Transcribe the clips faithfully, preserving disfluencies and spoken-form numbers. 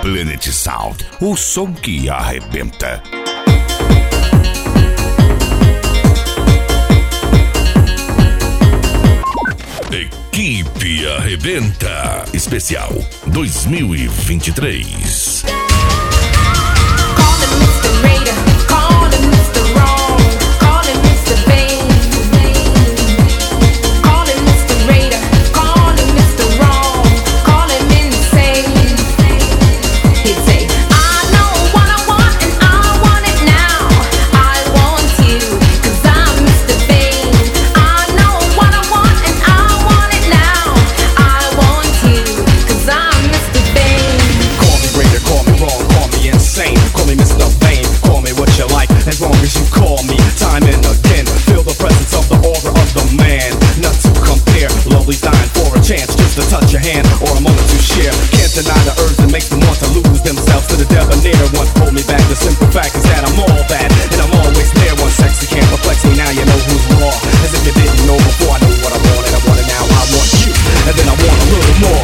Planet Sound, o som que arrebenta. Equipe Arrebenta Especial dois mil e vinte e três. Touch your hand or a moment to share. Can't deny the urge that makes them want to lose themselves to the debonair. Once pulled me back, the simple fact is that I'm all that, and I'm always there. One sexy can't perplex me, now you know who's raw. As if you didn't know before. I know what I want and I want it now. I want you, and then I want a little more.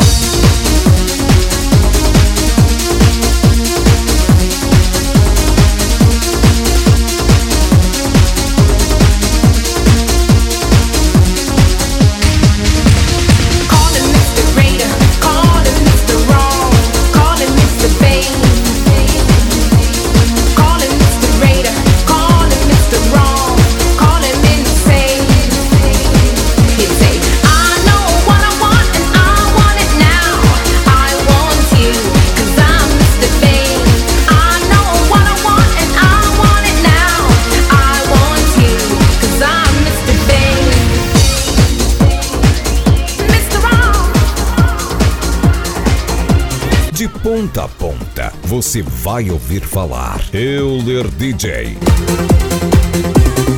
De ponta a ponta, você vai ouvir falar Euler D J.